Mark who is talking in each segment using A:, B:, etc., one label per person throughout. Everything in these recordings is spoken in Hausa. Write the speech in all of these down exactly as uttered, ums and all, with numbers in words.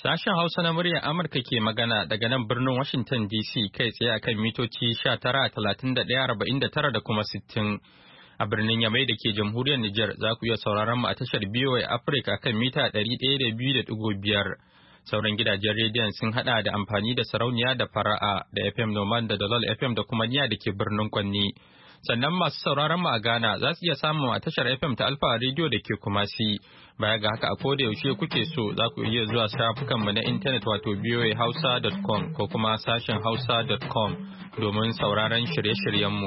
A: Sashen Hausa na muryar Amurka ke magana daga nan birnin Washington D C kai tsaye akan mitoci tara talatin da ɗaya arba'in da tara da kuma sittin. A birnin Yamai da ke jamhuriyar Nijar za ku iya sauraron mu a tashar B O A Africa kan mita ɗari ɗaya da biyu da ɗigo biyar. Sauran gidajen rediyon sun haɗa da amfani da sarauniya da fara'a da F M Noman da Dalol F M da kuma niya da ke birnin Kwanni. Sannan masu sauraron mu a Ghana za su iya samun a tashar F M ta Alfa Radio da ke Kumasi. Baya ga haka a koda yaushe kuke so za ku iya zuwa shafukanmu na intanet wato b o a hausa dot com ko kuma sashen hausa dot com domin sauraron shirye-shiryenmu.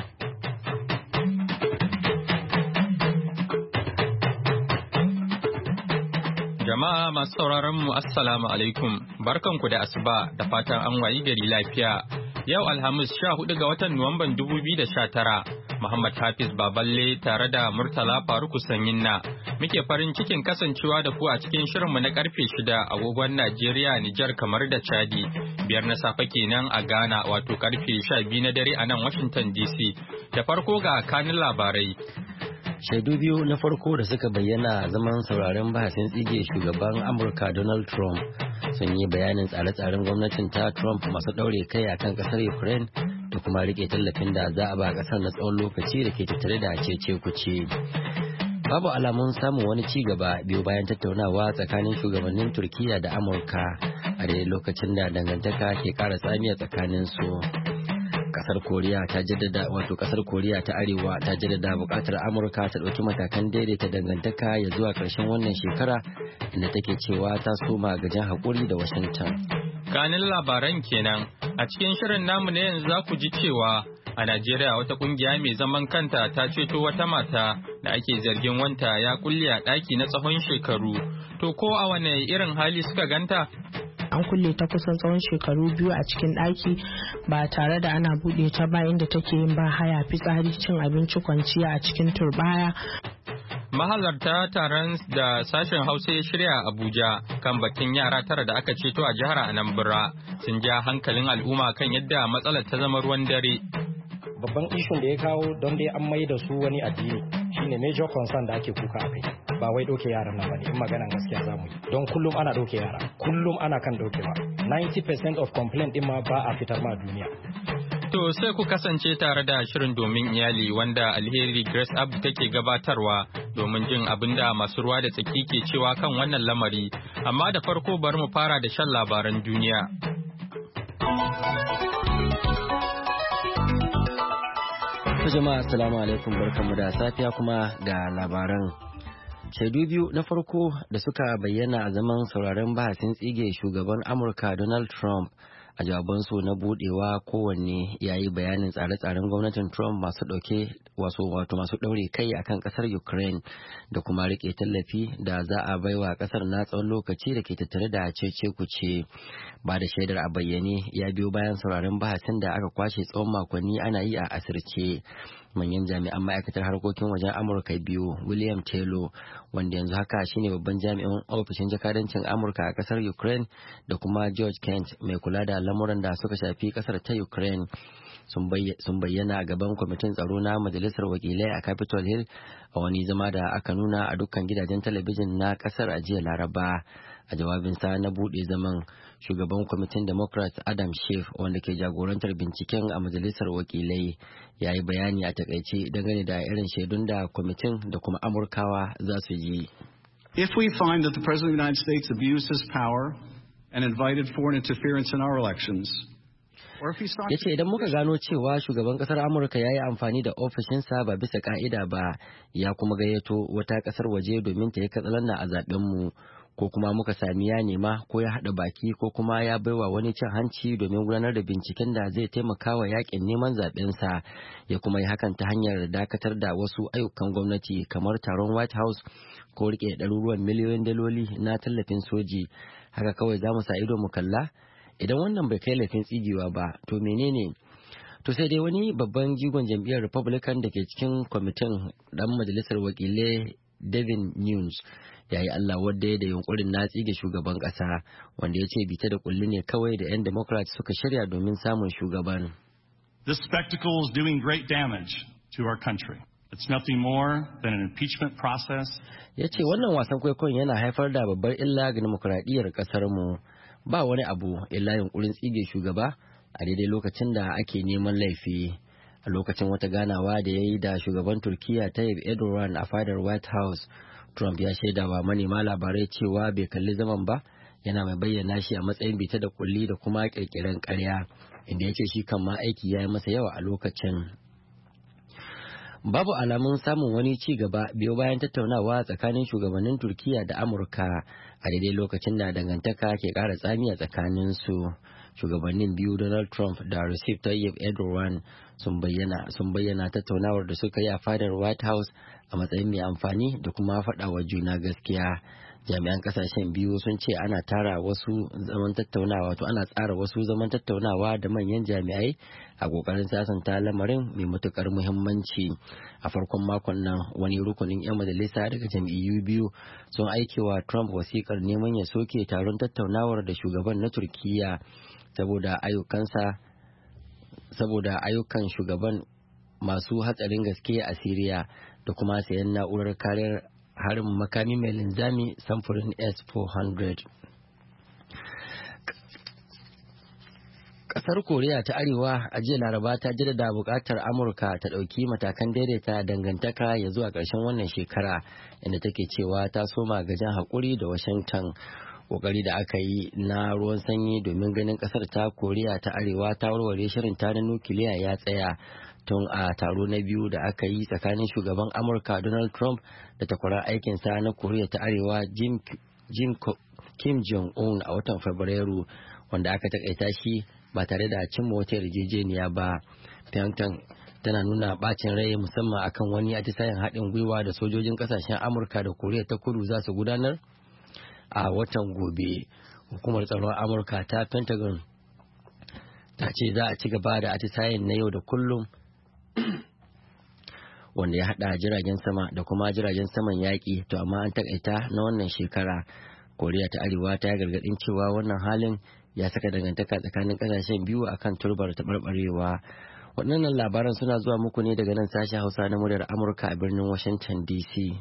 A: Jama'a masu sauraron mu assalamu alaikum, barkanku da asuba da fatan an wayi gari lafiya. Yau Alhamis sha hudu ga watan Nuwamban dubu biyu da sha tara, Muhammad Hafiz Baballe tare da Murtala Faruku Sanyinna muke farin cikin kasancewa da ku a cikin shirinmu na karfe shida agogon Najeriya, Nijar kamar da Chadi, biyar na safe kenan a Ghana wato karfe sha biyu na dare a nan Washington D C. Da farko ga kanin labarai.
B: Shaidu biyu na farko da suka bayyana zaman sauraren bahasin tsige shugaban Amurka Donald Trump sun yi bayanin tsare-tsaren gwamnatin ta Trump masu ɗaure kai akan ƙasar Ukraine da kuma rike tallafin da za a ba ƙasar na tsawon lokaci da ke tattare da cece kuce. Babu alamun samun wani ci gaba biyu bayan tattaunawa tsakanin shugabannin Turkiyya da Amurka a daidai lokacin da dangantaka ke ƙara tsamiya tsakanin su. Kasar Koriya ta jaddada wato kasar Koriya ta Arewa ta jaddada bukatar Amurka ta dauki matakan daidaita dangantaka ya zuwa karshen wannan shekara inda take cewa ta soma gajen hakuri da Washington.
A: Kanin labaran kenan a cikin shirin namu ne yanzu za ku ji cewa a Najeriya wata kungiya mai zaman kanta ta ceto wata mata da ake zargin wanta ya kulle a daki na tsawon shekaru. To ko a wane irin hali suka ganta?
C: An kulle ta kusan tsawon shekaru biyu a cikin ɗaki ba tare da ana buɗe ta ba inda take yin ba haya fitsari cin abinci kwanciya a cikin turbaya.
A: Mahalarta taron da sashen Hausa ya shirya a Abuja kan batun yara tara da aka ceto a jihar Anambra sun ja hankalin al'umma kan yadda matsalar ta zama ruwan dare.
D: Babban ishun da ya kawo don dai an mai da su wani addini shine major concern da ake kuka a kai. Ba wai ɗauke yaran nan bane in maganan gaskiya za mu yi don kullum ana ɗauke yara kullum ana kan ɗaukewa ninety percent of complaint din ma ba a fitar ma duniya.
A: To sai ku kasance tare da shirin domin iyali wanda Alheri Grace Abdu take gabatarwa domin jin abin da masu ruwa da tsaki ke cewa kan wannan lamari, amma da farko bari mu fara da shan labaran duniya.
B: Jama'a assalamu alaikum, barkanmu da safiya kuma ga labaran. Shaidu biyu na farko da suka bayyana a zaman sauraren bahasin tsige shugaban Amurka Donald Trump a jawabansu na budewa kowanne ya yi bayanin tsare-tsaren gwamnatin Trump masu ɗauke wato masu ɗaure kai akan ƙasar Ukraine da kuma rike tallafi da za a baiwa ƙasar na tsawon lokaci da ke tattare da cece kuce. Ba da shaidar a bayyane ya biyo bayan sauraren bahasin da aka kwashe tsawon makonni ana yi a asirce. Manyan jami'an ma'aikatar harkokin wajen Amurka biyu, William Taylor, wanda yanzu haka shine babban jami'in ofishin jakadancin Amurka a kasar Ukraine, da kuma George Kent, mai kula da lamuran da suka shafi kasar ta Ukraine, sun bayyana a gaban kwamitin tsaro na Majalisar Wakilai a Capitol Hill a wani zama da aka nuna a dukkan gidajen talabijin na kasar a jiya Laraba. A jawabinsa na buɗe zaman, shugaban kwamitin Democrat Adam Schiff, wanda ke jagorantar binciken a Majalisar Wakilai, ya yi bayani a takaice dangane da irin shaidun da kwamitin da kuma Amurkawa za su ji.
E: If we find that the President of the United States abused his power and invited foreign interference in our elections,
B: ya ce idan muka gano cewa shugaban kasar Amurka ya yi amfani da ofishinsa ba bisa ka'ida ba, ya kuma gayyato wata kasar waje domin ta yi katsalanna a zaɓenmu, ko kuma muka sami ya nema ko ya haɗa baki ko kuma ya baiwa wani cin hanci domin gudanar da binciken da zai taimaka wa yakin neman zaɓensa, ya kuma yi hakan ta hanyar dakatar da wasu ayyukan gwamnati kamar taron White House ko rike ɗaruruwan miliyoyin daloli na tallafin soji, haka kawai za mu sa ido mu kalla? Idan wannan bai kai laifin tsigewa ba, to menene? To sai dai wani babban jigon jam'iyyar Republican da ke cikin kwamitin ɗan majalisar wakilai Devin Nunes ya yi Allah wadda da yunkurin na tsige shugaban ƙasa, wanda ya ce bita da kulli ne kawai da 'yan Democrats suka shirya domin samun shugaban.
F: This spectacle is doing great damage to our country. It's nothing more than an impeachment process.
B: Ya ce wannan wasan kwaikwayon yana haifar da babbar illa ga demokuraɗiyyar ƙasarmu. Ba wani abu illa yunkurin tsige shugaba a daidai lokacin da ake neman laifi. A lokacin wata ganawa da ya yi da shugaban Turkiyya Tayyip Erdogan a fadar White House, Trump ya shaida wa manema labarai cewa bai kalli zaman ba, yana mai bayyana shi a matsayin bita da kulli da kuma ƙirƙiren ƙarya, inda ya ce shi kan ma aiki ya yi masa yawa a lokacin. Babu alamun samun wani ci gaba biyo bayan tattaunawa tsakanin shugabannin Turkiyya da Amurka a daidai lokacin da dangantaka ke ƙara tsami a tsakaninsu. Shugabannin biyu Donald Trump da Recep Tayyip Erdogan sun bayyana sun bayyana tattaunawar da suka yi a fadar White House a matsayin mai amfani da kuma faɗa wa juna gaskiya. Jami'an kasashen biyu sun ce ana tara wasu zaman tattaunawa wato ana tsara wasu zaman tattaunawa da manyan jami'ai a kokarin sasanta lamarin mai matukar muhimmanci. A farkon makon nan wani rukunin 'yan majalisa daga jam'iyyu biyu sun aikewa Trump wasikar neman ya soke taron tattaunawar da shugaban na Turkiyya saboda ayyukansa saboda ayyukan shugaban masu hatsarin gaske a Siriya da kuma sayan na'urar kariyar harin makami mai linzami samfurin S four hundred. Kasar Koriya ta Arewa a jiya Laraba ta jaddada buƙatar Amurka ta ɗauki matakan daidaita dangantaka ya zuwa ƙarshen wannan shekara, inda take cewa ta soma gajen haƙuri da Washington. Kokari da aka yi na ruwan sanyi domin ganin kasar ta Koriya ta Arewa ta warware shirin ta na nukiliya ya tsaya tun a taro na biyu da aka yi tsakanin shugaban Amurka Donald Trump da takwarar aikinsa na Koriya ta Arewa Jim, Jim Kim Jong-un a watan Fabrairu, wanda aka takaita shi ba tare da cimma wata yarjejeniya ba. Pyongyang tana nuna bacin rai musamman akan wani atisayen haɗin gwiwa da sojojin ƙasashen Amurka da Koriya ta Kudu za su gudanar a watan gobe. Hukumar tsaron Amurka ta Pentagon ta ce za a ci gaba da atisayen na yau da kullum wanda ya hada jiragen sama da kuma jiragen saman yaƙi, to amma an takaita na wannan shekara. Koriya ta Arewa ta yi gargaɗin cewa wannan halin ya saka dangantaka tsakanin ƙasashen biyu akan turbar taɓarɓarewa. Waɗannan labaran suna zuwa muku ne daga nan sashen Hausa na muryar Amurka a birnin Washington D C.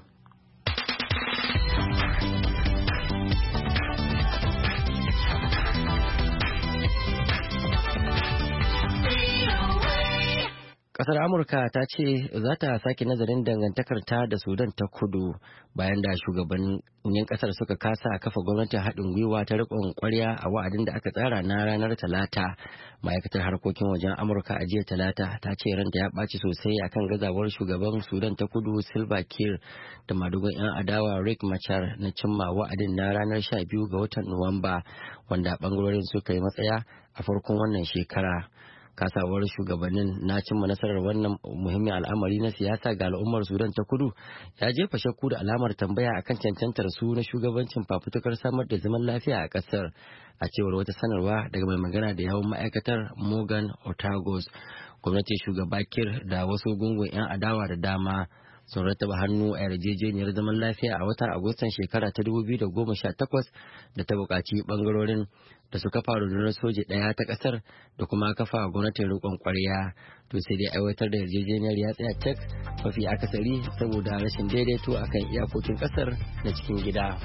B: Kasar Amurka ta ce za ta sake nazarin dangantakarta da Sudan ta Kudu bayan da shugabannin kasar suka kasa kafa gwamnatin haɗin gwiwa ta riƙon ƙwarya a wa'adin da aka tsara na ranar Talata. Ma'aikatar harkokin wajen Amurka a jiya Talata ta ce ranta ya ɓaci sosai akan gazawar shugaban Sudan ta Kudu Salva Kiir da madugun 'yan adawa Riek Machar na cimma wa'adin na ranar sha biyu ga watan Nuwamba, wanda ɓangarorin suka yi matsaya a farkon wannan shekara. Kasawar shugabannin na cimma nasarar wannan muhimmin al'amari na siyasa ga al'ummar Sudan ta Kudu ya jefa shakku da alamar tambaya akan cancantar su na shugabancin fafutukar samar da zaman lafiya a kasar, a cewar wata sanarwa daga mai magana da yawun ma'aikatar Morgan Ortagos. Gwamnatin shugaba Kiir da wasu gungun 'yan adawa da dama sun rattaba hannu a yarjejeniyar zaman lafiya a watan Agustan shekara ta dubu biyu da goma sha takwas da ta buƙaci ɓangarorin da su kafa rundunar soji ɗaya ta ƙasar da kuma kafa gwamnatin riƙon ƙwarya. To sai dai aiwatar da yarjejeniyar ya tsaya tek mafi akasari saboda rashin daidaito akan iyakokin ƙasar na cikin gida.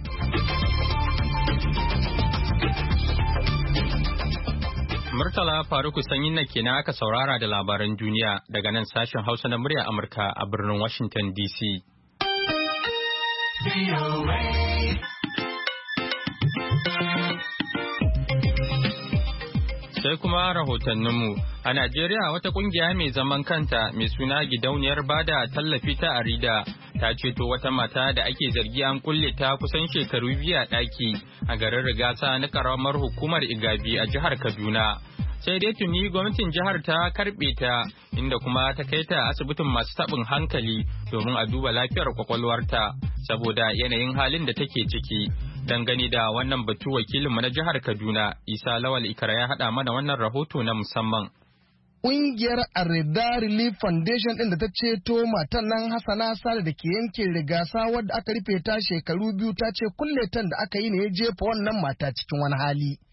A: Murtala Faruku Sanyin na kenan aka saurara da labaran duniya daga nan sashen Hausa na murya Amurka a birnin Washington D C. Sai kuma rahotanninmu a Najeriya wata kungiya mai zaman kanta mai suna gidauniyar bada tallafi ta Arida ta ceto wata mata da ake zargi an kulle ta kusan shekaru biyu a ɗaki a garin Rigasa na karamar hukumar Igabi a jihar Kaduna. Sai dai tuni gwamnatin jihar ta karɓe ta inda kuma ta kai ta asibitin masu taɓin hankali domin a duba lafiyar kwakwalwarta saboda yanayin halin da take ciki. Dangane da wannan batu wakilinmu na jihar Kaduna, Isa Lawal Ikara ya haɗa mana wannan rahoto na musamman.
G: Ƙungiyar Areda Relief Foundation ɗin da ta ceto matan nan Hassana Sale da ke yankin Rigasa wadda aka rufe ta shekaru biyu ta ce kulletan da aka yi ne ya jefa wannan mata cikin wani hali.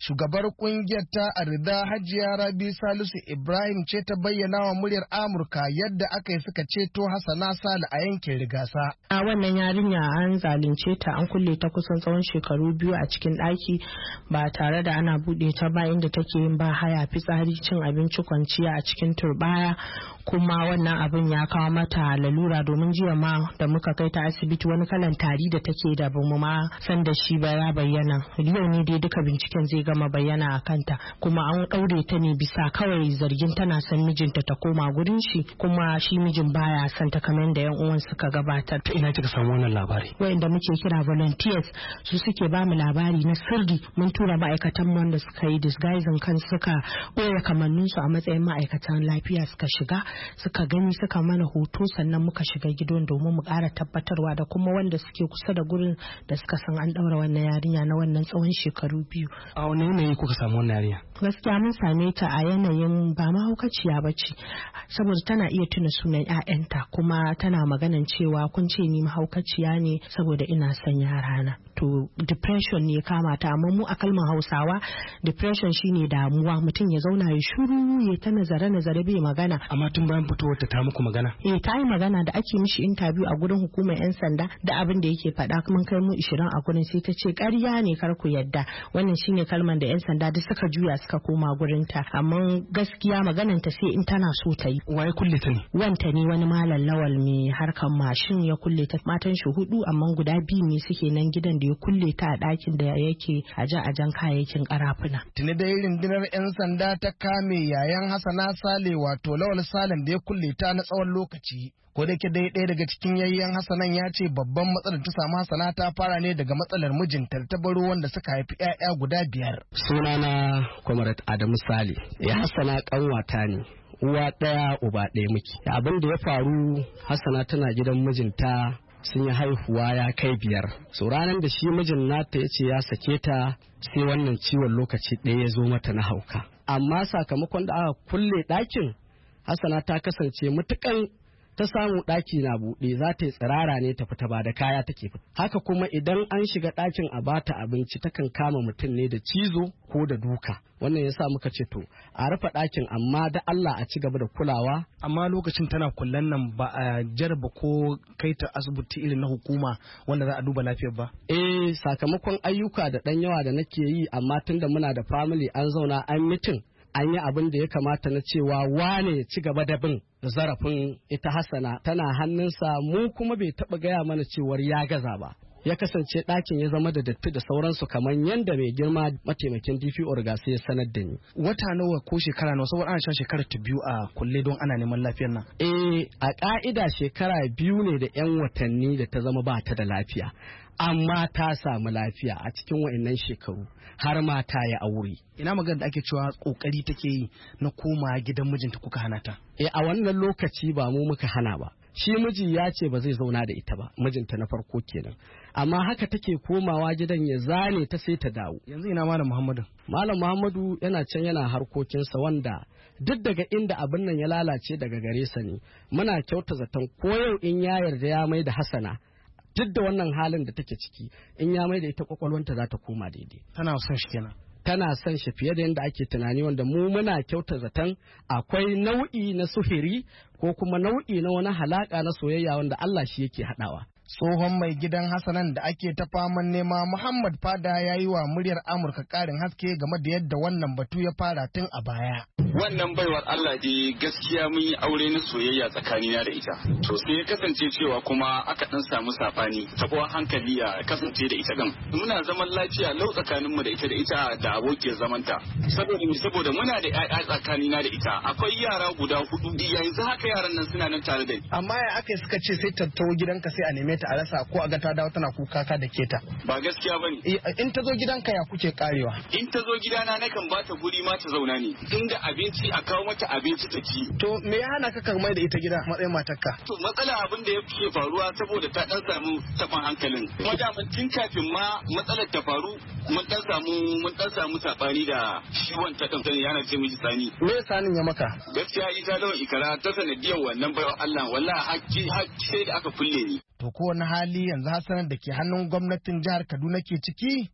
G: Shugabar kungiyar ta Arida Hajiya Rabi Salisu Ibrahim ce ta bayyana wa muryar Amurka yadda aka yi suka ceto Hassana Sale a yankin Rigasa.
C: A wannan yarinya an zalunce ta, an kulle ta kusan tsawon shekaru biyu a cikin ɗaki ba tare da ana buɗe ta ba, inda take yin ba haya, fitsari, cin abinci, kwanciya a cikin turbaya. Kuma wannan abin ya kawo mata lalura, domin jiya ma da muka kai ta asibiti wani kalan tari da take da bamu ma san da shi ba ya bayyana. Yau ne dai duka binciken zai gama bayyana a kanta, kuma an ɗaure ta ne bisa kawai zargin tana son mijinta ta koma gurin shi, kuma shi mijin baya son ta kamar da yan uwan suka gabatar.
D: Ta ina kika samu wannan labari?
C: Wayanda muke kira volunteers su suke ba mu labari na sirri. Mun tura ma'aikatan mu wanda suka yi disguising kan suka ɓoye kamannin su a matsayin ma'aikatan lafiya, suka shiga suka gani suka mana hoto, sannan muka shiga gidan domin mu ƙara tabbatarwa da kuma wanda suke kusa da gurin da suka san an ɗaura wannan yarinya na wannan tsawon shekaru biyu.
D: A wani yanayi kuka samu wannan yarinya?
C: Gaskiya mun same ta a yanayin ba mahaukaciya ba ce, saboda tana iya tuna sunan 'ya'yanta, kuma tana maganan cewa kun ce ni mahaukaciya ne saboda ina son yarana. To depression ne kama ta, amma mu a kalmar Hausawa depression shine damuwa, mutum ya zauna ya shuru ya ta nazare nazare bai magana.
D: Amma tun bayan fitowar ta ta muku magana?
C: Eh, ta yi magana da ake mishi interview a gurin hukumar 'yan sanda, da abin da yake faɗa mun kai mu ishirin a gurin, sai ta ce ƙarya ne, kar ku yadda. Wannan shine kalmar da 'yan sanda duk suka juya suka koma gurin ta, amma gaskiya maganan ta sai in tana so ta yi.
D: Waye kulle ta ne?
C: Wanta ne wani malam Lawal mai harkan mashin ya kulle ta, matan shi hudu amma guda biyu ne suke nan gidan da ya kulle ta a ɗakin da yake aje ajan kayayyakin karafuna.
G: Tuni dai rundunar 'yan sanda ta kame yayan Hassana Sale wato Lawal Salen da ya kulle ta na tsawon lokaci. Ko da ke dai ɗaya daga cikin yayyan Hassanan ya ce babban matsalar ta samu Hassana ta fara ne daga matsalar mijinta ta baro wanda suka haifi 'ya'ya guda biyar.
H: Sunana Comrade Adamu Sale. Ya Hassana kanwata ne. Uwa ɗaya uba ɗaya muke. Abin da ya faru, Hassana tana gidan mijinta sun yi haihuwa ya kai biyar. So ranar da shi mijin nata ya ce ya sake ta, sai wannan ciwon lokaci ɗaya ya zo mata na hauka. Amma sakamakon da aka kulle ɗakin, Hassana ta kasance mutukan ta samu ɗaki na buɗe za ta yi tsirara ne ta fita, ba da kaya take fita. Haka kuma idan an shiga ɗakin a bata abinci takan kama mutum ne da cizo ko da duka. Wannan yasa muka ce to a rufe ɗakin, amma da Allah a ci gaba da kulawa.
D: Amma lokacin tana kullen nan ba a jarba ko kai ta asibiti irin na hukuma wanda za a duba lafiyar ba?
H: Eh, sakamakon ayyuka da ɗan yawa da nake yi, amma tunda muna da family an zauna an mitin, an yi abin da ya kamata na cewa wane ya ci gaba da bin zarafin ita Hassana tana hannunsa, mu kuma bai taɓa gaya mana cewar ya gaza ba. Ya kasance ɗakin ya zama da datti da sauransu, kamar yadda mai girma mataimakin D P O Rigasa ya sanar da ni.
D: Wata nawa ko shekara nawa, saboda ana shan shekara ta biyu a kulle don ana neman lafiyar nan?
H: Eh, a ƙa'ida shekara biyu ne da 'yan watanni da ta zama ba ta da lafiya. Amma ta samu lafiya a cikin wa'annan shekaru, har ma ta yi aure.
D: Ina magana da ake cewa kokari take yi na koma gidan mijinta, kuka hana ta?
H: Eh, a wannan lokaci ba mu muka hana ba. Shi miji ya ce ba zai zauna da ita ba, mijinta na farko kenan. Amma haka take komawa gidan ya zane ta sai ta dawo.
D: Yanzu ina Malam Muhammadu?
H: Malam Muhammadu yana can yana harkokinsa, wanda duk daga inda abin nan ya lalace daga gare sa ne. Muna kyauta zaton ko yau in ya yarda ya mai da Hassana, duk da wannan halin da take ciki, in ya mai da ita kwakwalwanta za ta koma daidai.
D: Tana son shi kenan?
H: Tana son shi fiye da yadda ake tunani, wanda mu muna kyauta zaton akwai nau'i na suhiri ko kuma nau'i na wani halaka na soyayya wanda Allah shi yake haɗawa.
G: Tsohon mai gidan Hassanan da ake ta faman nema Muhammad Fada ya yi wa muryar Amurka ƙarin haske game da yadda wannan batu ya fara tun a baya.
I: Wannan baiwar Allah dai gaskiya mun yi aure na soyayya tsakanina da ita. To sai ya kasance cewa kuma aka dan samu sabani, tabuwar hankali ya kasance da ita din. Muna zaman lafiya lau tsakanin mu da ita da ita da abokiyar zamanta. Saboda mu saboda muna da ƴaƴa tsakanina da ita. Akwai yara guda hudu, yanzu haka yaran nan suna nan tare da ni.
G: Amma ya aka suka ce sai ta tawo gidanka sai a neme ta a rasa, ko a ga ta dawo tana kuka ka da keta?
I: Ba gaskiya bane.
G: In ta zo gidanka ya kuke karewa?
I: In ta zo gidana nakan ba ta guri ma ta zauna ne. Inda abinci a kawo mata abinci ta ci.
G: To me ya hana ka kan mai da ita gida matsayin matarka?
I: To matsala abin da yake faruwa saboda ta dan samu taban hankalin. Kuma da mun tun kafin ma matsalar ta faru mun dan samu mun dan samu sabani da shi wanta dan sani yana ce miji Sani.
G: Me sanin ya maka?
I: Gaskiya ita lawan ikara ta sanadiyar wannan bayan Allah wallahi hakki hakki sai da aka kulle ni.
G: To ko wani hali yanzu Hassanan da ke hannun gwamnatin jihar Kaduna ke ciki?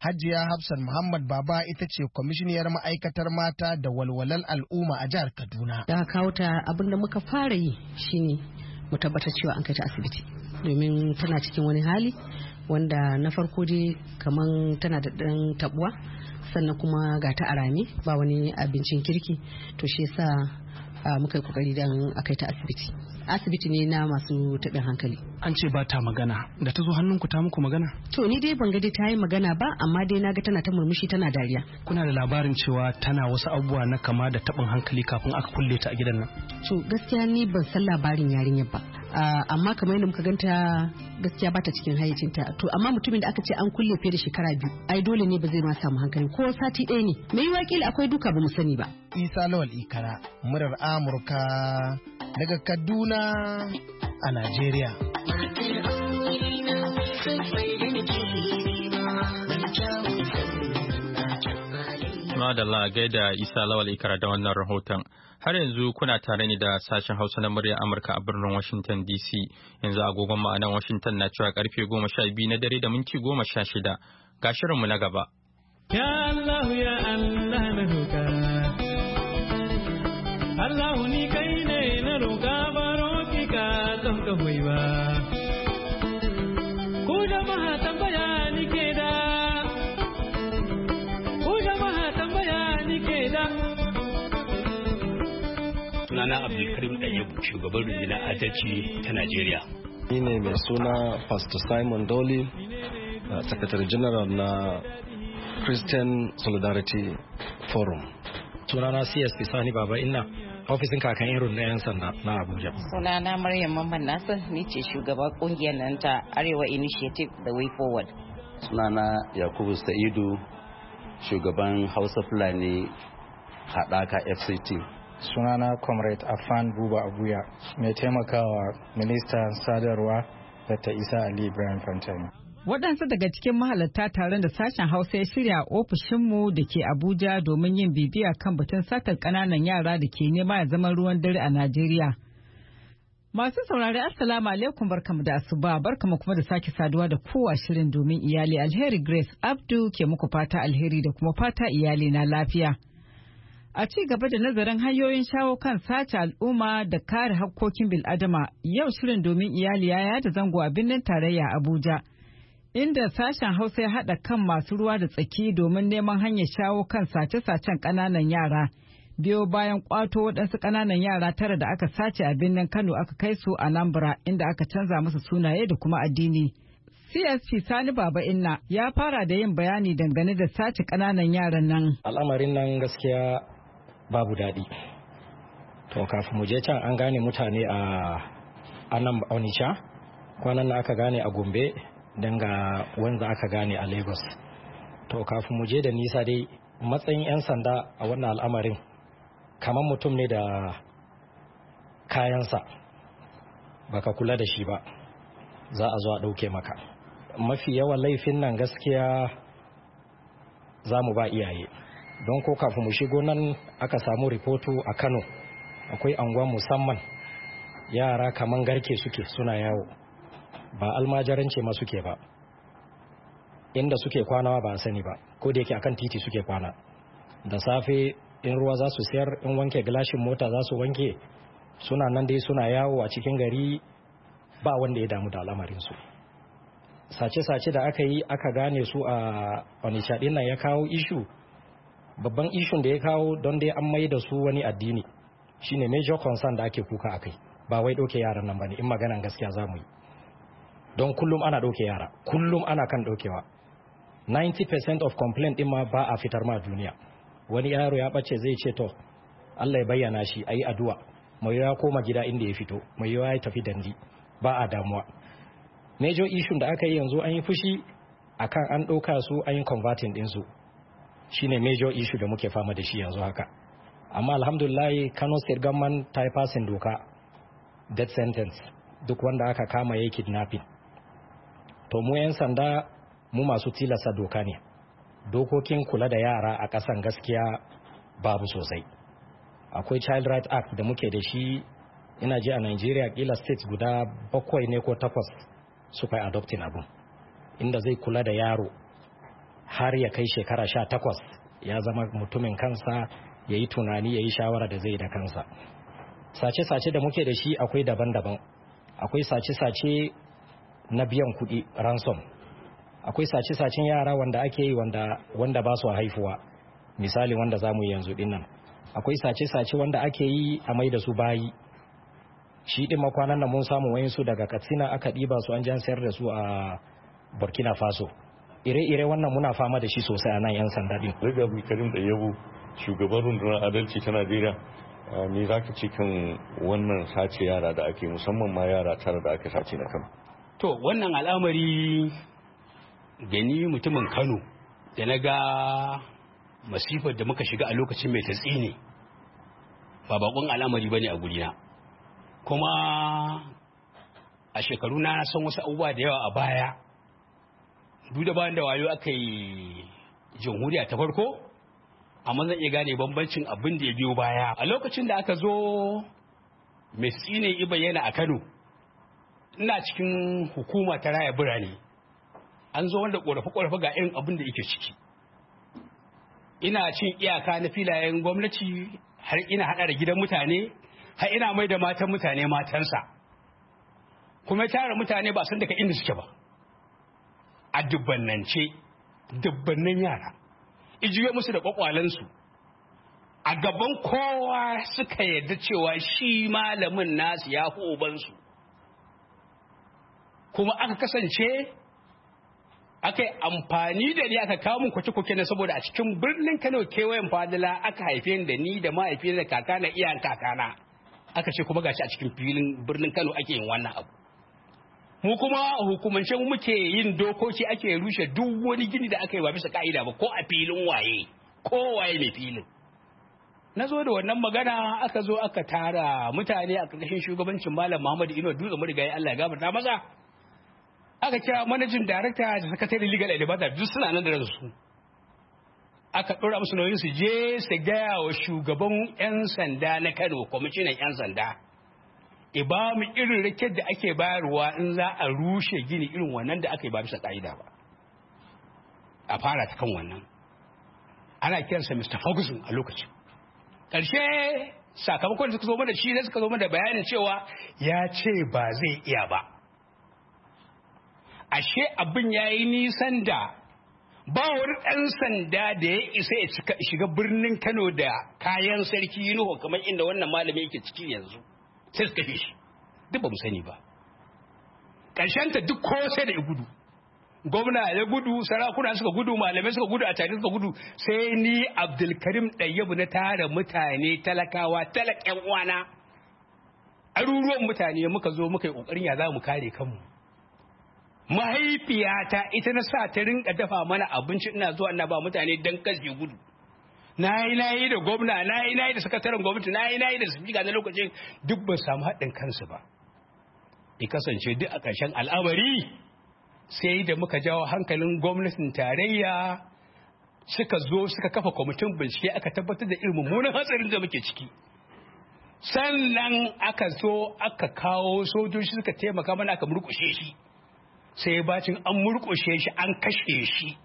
G: Hajiya Hafsat Muhammad Baba ita ce kwamishiniyar ma'aikatar mata da walwalar al'umma a jihar Kaduna.
J: Da kawo ta abin da muka fara yi shine mu tabbatar cewa an kai ta asibiti domin tana cikin wani hali wanda na farko dai kaman tana da ɗan tabuwa sannan kuma ga ta arami ba wani abincin kirki to shi yasa muka yi kokari dan akai ta asibiti. Asibiti ne na masu taɓin hankali.
H: An ce ba ta magana, da ta zo hannunku ta muku magana?
J: To ni dai ban ga dai ta yi magana ba, amma dai na ga tana ta murmushi tana dariya.
H: Kuna da labarin cewa tana wasu abubuwa na kama da taɓin hankali kafin aka kulle ta a gidan nan?
J: To gaskiya ni ban san labarin yarinyar ba. Uh, amma kamar yadda muka ganta gaskiya bata cikin hayyacinta to amma mutumin da aka ce an kulle fiye da shekara biyu ai dole ne ba zai ma samu hankali ko sati ɗaya ne mai wakili akwai duka ba mu sani ba.
G: Isa Lawal Ikara murar Amurka daga Kaduna a Najeriya.
A: Madalla gaida Isa Lawal Ikara da wannan rahoton. Har yanzu kuna tare ne da sashen Hausa na muryar Amurka a birnin Washington D C. Yanzu agogon ma'anan Washington na cewa karfe goma sha biyu na dare da minti goma sha shida. Ga shirinmu na gaba.
K: Ya Allah ya Allah na roƙa. Allah ni kai ne na roƙa baro ki ka don ka hoyi ba. Ku jama'a tambaya ni ke da. Ku jama'a tambaya ni ke da.
L: Sunana Abdulkarim Ɗayyabu, shugaban rundunar adalci ta Najeriya.
M: Ni ne mai suna Pastor Simon Dole, Secretary General na Christian Solidarity Forum.
D: Sunana C S P Sani Baba Inna, ofisin kakan irin na 'yan sanda na Abuja.
N: Sunana Maryam Mamman Nasir, ni ce shugaban kungiyar nan ta Arewa Initiative The Way Forward.
O: Sunana Yakubu Sa'idu, shugaban Hausa Fulani Haɗaka F C T.
P: Sunana Comrade Afan Buba Abuya, mai taimakawa ministan sadarwa Dr. Isa Ali Ibrahim Fantani.
Q: Waɗansu daga cikin mahalarta taron da sashen Hausa ya shirya a ofishinmu da ke Abuja domin yin bibiya kan batun satar ƙananan yara da ke nema ya zama ruwan dare a Najeriya. Masu saurari Assalamu alaikum barkamu da asuba barkamu kuma da sake saduwa da kowa shirin domin iyali. Alheri Grace Abdu ke muku fata alheri da kuma fata iyali na lafiya. A ci gaba da nazarin hanyoyin shawo kan sace al'umma da kare hakkokin bil'adama, yau shirin domin iyali ya yada zango a birnin tarayya Abuja, inda sashen Hausa ya haɗa kan masu ruwa da tsaki domin neman hanyar shawo kan sace-sacen ƙananan yara. Biyo bayan ƙwato waɗansu ƙananan yara tara da aka sace a birnin Kano aka kai su a Anambra, inda aka canza musu sunaye da kuma addini. C S P Sani Baba Inna ya fara da yin bayani dangane da sace ƙananan yaran nan.
D: Al'amarin nan gaskiya babu daɗi. To kafin mu je can an gane mutane a anan Onitsha, kwanan na aka gane a Gombe, dan ga wanda aka gane a Lagos. To kafin mu je da nisa dai matsayin 'yan sanda a wannan al'amarin kamar mutum ne da kayansa baka kula da shi ba za a zo a ɗauke maka. Mafi yawan laifin nan gaskiya za mu ba iyaye. Don ko kafin mu shigo nan aka samu rikoto a Kano akwai anguwa musamman yara kaman garke suke suna yawo ba almajarance ma suke ba, inda suke kwana ba a sani ba, ko da yake akan titi suke kwana. Da safe in ruwa za su sayar, in wanke gilashin mota za su wanke, suna nan dai suna yawo a cikin gari ba wanda ya damu da al'amarinsu. Sace-sace da aka yi aka gane su a Onitsha ɗin nan ya kawo ishu. Babban ishun da ya kawo don dai an mai da su wani addini shine major concern da ake kuka a kai, ba wai ɗauke yaran nan ba ne, in maganan gaskiya za mu yi. Don kullum ana ɗauke yara, kullum ana kan ɗaukewa. ninety percent of complaint ɗin ma ba a fitar ma duniya. Wani yaro ya ɓace zai ce to Allah ya bayyana shi, a yi addu'a, mai ya koma gida inda ya fito, mai ya tafi dandi, ba a damuwa. Major issue da aka yi yanzu an yi fushi akan an ɗauka su an yi converting ɗinsu. Shine major issue da muke fama da shi yanzu haka. Amma alhamdulillah Kano State Government ta yi passing doka death sentence duk wanda aka kama yayi kidnapping. To mu 'yan sanda mu masu tilasta doka ne. Dokokin kula da yara a ƙasan gaskiya babu sosai. Akwai Child Right Act da muke da shi, ina ji a Nigeria kila states guda bakwai ne ko takwas suka yi adopting abun, inda zai kula da yaro har ya kai shekara sha takwas ya zama mutumin kansa, ya yi tunani, ya yi shawara da zai da kansa. Sace-sace da muke da shi akwai daban-daban. Akwai sace-sace na biyan kuɗi, ransom. Akwai sace-sacen yara wanda ake yi wanda, wanda ba su haifuwa, misali wanda za mu yi yanzu dinnan. Akwai sace-sace wanda ake yi a mai da su bayi. Shi ɗin makwanan nan mun samu wayansu daga Katsina aka ɗiba su an jan sayar da su a Burkina Faso. Ire-ire wannan muna fama da shi sosai a nan 'yan sanda ɗin.
R: Riga Abdulkarim Ɗayyabu, shugaban rundunar adalci ta Najeriya, me za ka ce kan wannan sace yara da ake, musamman ma yara tara da aka sace na Kano?
L: To wannan al'amari da ni mutumin Kano da na ga masifar da muka shiga a lokacin mai tatsi ne, ba bakon al'amari ba ne a gurina. Kuma a shekaru na san wasu abubuwa da yawa a baya, duk da bayan da wayo aka yi jamhuriya ta farko, amma zan iya gane bambancin abin da ya biyo baya. A lokacin da aka zo mai tsine i bayyana a Kano, ina cikin hukuma ta raya birane, an zo wanda ƙorafe-ƙorafe ga irin abin da yake ciki. Ina cin iyaka na filayen gwamnati, har ina haɗa da gidan mutane, har ina mai da matan mutane matansa, kuma tara mutane ba san daga inda suke ba, a dubbannance, dubbannan yara, ijiye musu da kwakwalensu, a gaban kowa suka yarda cewa shi malamin nasu ya fi ubansu, kuma aka kasance aka yi amfani da ni aka kawo min kwace-kwace na saboda a cikin birnin Kano kewayen Fadila aka haife ni da ni da mahaifi da kaka na iyayen kakana, aka ce kuma gashi a cikin filin birnin Kano ake yin wannan abu. Mu kuma a hukumance muke yin dokoki, ake rushe duk wani gini da aka yi ba bisa ka'ida ba, ko a filin waye, ko waye mai filin. Na zo da wannan magana, aka zo aka tara mutane a ƙarƙashin shugabancin Malam Muhammadu Ino Dutse Murigayi, Allah ya gafarta masa. Aka kira manajin darakta da sakatare legal advisor, duk suna nan da su. Aka ɗora musu nauyin su je su gaya wa shugaban 'yan sanda na Kano, kwamishinan 'yan sanda, e ba mu irin raket da ake bayarwa in za a rushe gini irin wannan da aka yi ba bisa ƙa'ida ba. A fara ta kan wannan. Ana kiransa Mister Ferguson a lokacin. Ƙarshe sakamakon da suka zo mana shi ne suka zo mana bayanin cewa ya ce ba zai iya ba. Ashe abin ya yi nisan da ba wani ɗan sanda da ya isa ya shiga birnin Kano da kayan sarki Nuhu kamar inda wannan malami yake ciki yanzu, sai suka fi shi, duk ba mu sani ba. Ƙarshenta duk ko sai da ya gudu, gwamna ya gudu, sarakuna suka gudu, malamai suka gudu, a tare suka gudu, sai ni Abdulkarim Ɗayyabu na tara mutane talakawa, talak ƴan uwana, aruruwan mutane muka zo muka yi ƙoƙarin ya za mu kare kanmu. Mahaifiyata ita na sa ta rinka dafa mana abinci, ina zuwa ina ba mutane dan kashe gudu. Na yi na yi da gwamna, na yi na yi da sakataren gwamnati, na yi na yi da sifika na lokacin, duk ba samu haɗin kansu ba. Ya kasance duk a ƙarshen al'amari sai da muka jawo hankalin gwamnatin tarayya, suka zo suka kafa kwamitin bincike, aka tabbatar da irin mummunan hatsarin da muke ciki. Sannan aka zo aka kawo sojoji suka taimaka mana, aka murƙushe shi. Sai bacin an murƙushe shi an kashe shi,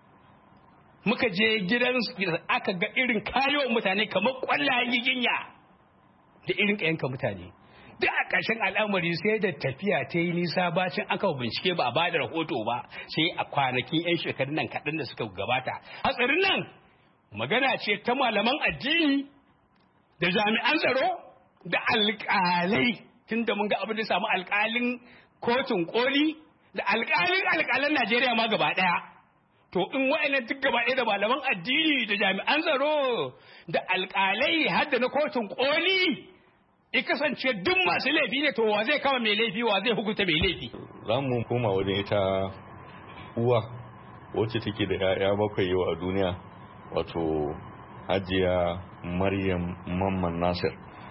L: muka je gidan aka ga irin karewa mutane kamar ƙwallayen ginya da irin ƙayanka mutane. Duk a ƙarshen al'amari sai da tafiya ta yi nisa, bacin aka bincike ba a ba da rahoto ba, sai a kwanakin 'yan shekarun nan kaɗan da suka gabata. Hatsarin nan magana ce ta malaman addini da jami'an tsaro da alƙalai, tun da mun ga abin da samu alƙalin kotun ƙoli da alƙalin alƙalan Najeriya ma gaba ɗaya. To in wa'annan duk gaba ɗaya da malaman addini da jami'an tsaro da alƙalai har da na kotun ƙoli ya kasance duk masu laifi ne, to wa zai kama mai laifi, wa zai hukunta mai laifi.
R: Za mu koma wajen ita uwa wacce take da 'ya'ya bakwai yau a duniya, wato Hajiya Maryam Mamman Nasir.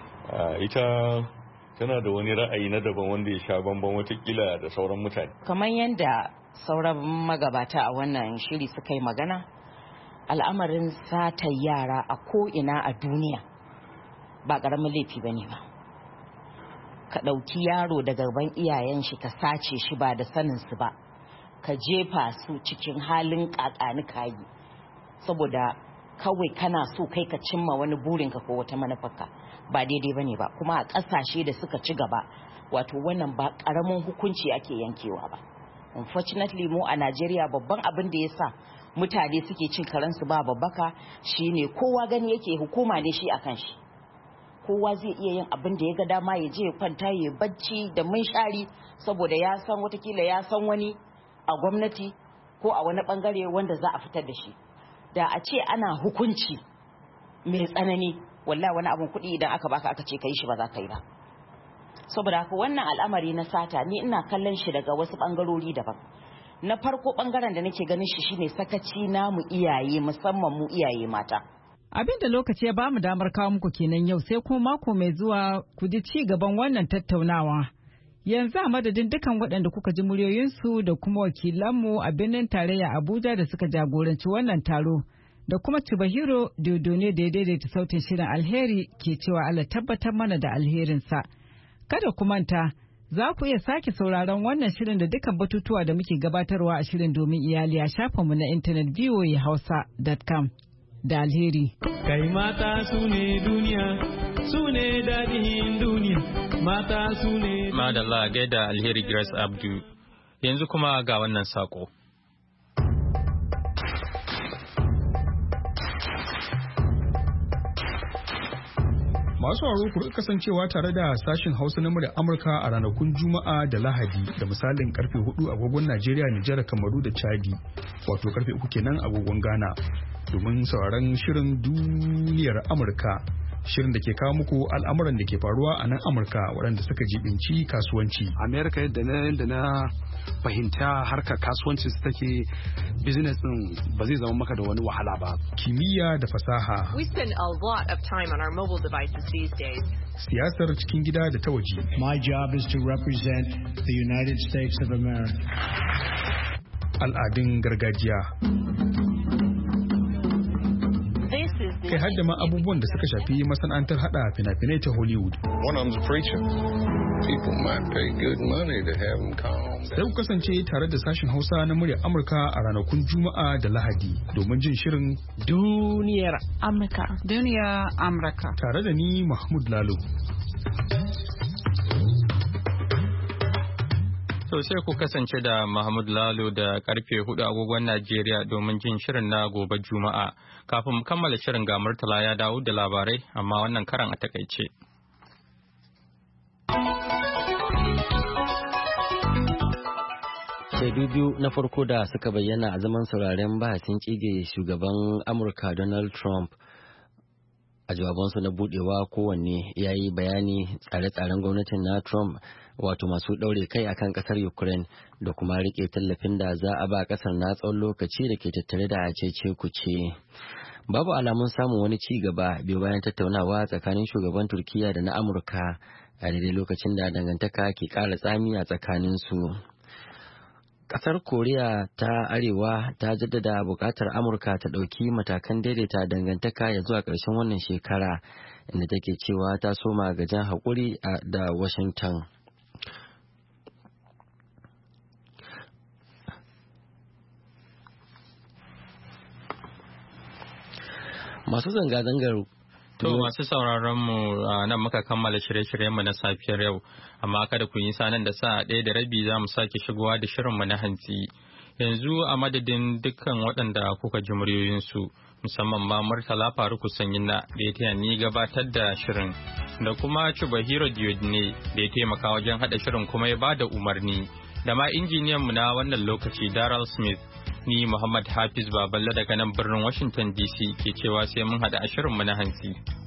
R: Ita tana da wani ra'ayi na daban wanda ya sha bamban watakila da sauran mutane.
N: Kamar yadda sauran magabata a wannan shiri suka yi magana, al'amarin sata yara a ko'ina a duniya ba ƙaramin laifi ba ne ba. Ka ɗauki yaro daga gaban iyayen shi ka sace shi ba da saninsu ba, ka jefa su cikin halin kakani kayi saboda kawai kana so kai ka cimma wani burinka ko wata manufarka ba daidai bane ba. Kuma a ƙasashe da suka ci gaba wato wannan ba ƙaramin hukunci ake yankewa ba. Unfortunately mu a Najeriya babban abin da ya sa mutane suke cin karansu ba babbaka shine kowa gani yake hukuma ne shi akan shi. Kowa zai iya yin abin da ya ga dama ya je ya kwanta ya bacci da munshari saboda ya san watakila ya san wani a gwamnati ko a wani bangare wanda za a fitar da shi. Da a ce ana hukunci mai tsanani wallahi wani abin kuɗi idan aka baka aka ce ka yi shi ba za ka yi ba. Saboda haka wannan al'amari na sata ni ina kallon shi daga wasu bangarori daban. Na farko bangaren da nake ganin shi shine sakaci namu iyaye musamman mu iyaye mata.
Q: Abin da lokaci ya bamu damar kawo muku kenan yau sai kuma mako mai zuwa ku ji ci gaban wannan tattaunawa. Yanzu a madadin dukan waɗanda kuka ji muryoyinsu da kuma wakilanmu a birnin tarayya Abuja da suka jagoranci wannan taro da kuma Chibahiro Dodone da ya daidaita sautin shirin alheri ke cewa Allah tabbatar mana da alherinsa. Kada ku manta, za ku iya sake sauraron wannan shirin da dukkan batutuwa da muke gabatarwa a shirin domin iyali a shafinmu na intanet v o a hausa dot com da alheri.
K: Kai mata su ne duniya, su ne daɗin duniya, mata su ne...
A: Madalla gaida alheri Grace Abdu. Yanzu kuma ga wannan sako.
S: Masu sauraro ku kasancewa tare da sashin Hausa na murya Amurka a ranakun Juma'a da Lahadi da misalin karfe hudu agogon Najeriya, Nijar, Kamaru da Chadi, wato karfe uku kenan agogon Ghana, domin sauraron shirin duniyar Amurka, shirin da ke kawo muku al'amuran da ke faruwa a nan Amurka waɗanda suka jibinci kasuwanci.
T: Amerika yadda na yadda na fahimta harkar kasuwanci su take, business din ba zai zama maka da wani wahala ba.
S: Kimiyya da fasaha.
U: We spend a lot of time on our mobile devices these days.
S: Siyasar cikin gida da ta waje.
V: My job is to represent the United States of America.
S: Al'adun gargajiya. Kai hadda ma abubuwan da suka shafi masana'antar hada fina-finai ta Hollywood.
W: One of them's a preacher. People might pay good money to have him calm.
S: Sai ku kasance tare da sashen Hausa na muryar Amurka a ranakun Juma'a da Lahadi domin jin shirin
C: Duniyar Amurka.
Q: Duniyar Amurka.
S: Tare da ni Mahmud Lalo.
A: To sai ku kasance da Mahmud Lalo da karfe hudu agogon Najeriya domin jin shirin na gobe Juma'a. Kafin mu kammala shirin ga Murtala ya dawo da labarai amma wannan karan a takaice.
B: Shaidu biyu na farko da suka bayyana a zaman sauraren bahasin tsige shugaban Amurka Donald Trump a jawabansu na budewa kowanne ya yi bayani tsare-tsaren gwamnatin na Trump wato masu ɗaure kai akan ƙasar Ukraine da kuma rike tallafin da za a ba ƙasar na tsawon lokaci da ke tattare da cece kuce. Babu alamun samun wani ci gaba biyu bayan tattaunawa tsakanin shugaban Turkiyya da na Amurka a daidai lokacin da dangantaka ke ƙara tsami a tsakaninsu. Ƙasar Koriya ta Arewa ta jaddada buƙatar Amurka ta ɗauki matakan daidaita dangantaka ya zuwa ƙarshen wannan shekara, inda take cewa ta soma gajen haƙuri da Washington. Masu zanga-zangar
A: To masu sauraron mu nan muka kammala shirye-shiryenmu na safiyar yau, amma kada ku yi sanan da sa ɗaya da rabi za mu sake shigowa da shirinmu na hantsi. Yanzu a madadin dukkan waɗanda kuka ji muryoyinsu, musamman ma Murtala Faruku Sanyina da ya taya ni gabatar da shirin, da kuma Chubahiro Diodne da ya taimaka wajen haɗa shirin kuma ya bada umarni, da ma injiniyanmu na wannan lokaci Daryl Smith. Ni Muhammad Hafiz Baballe daga nan birnin Washington D C ke cewa sai mun haɗa a shirinmu na hantsi.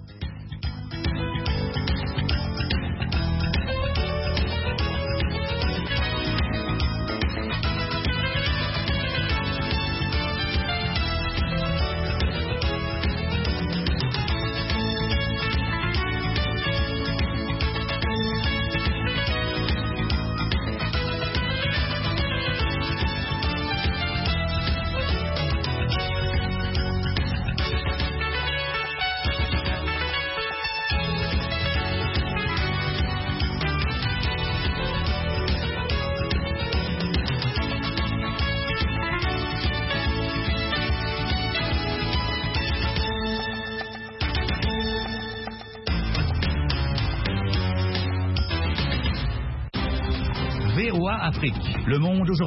E: Afrique. Le monde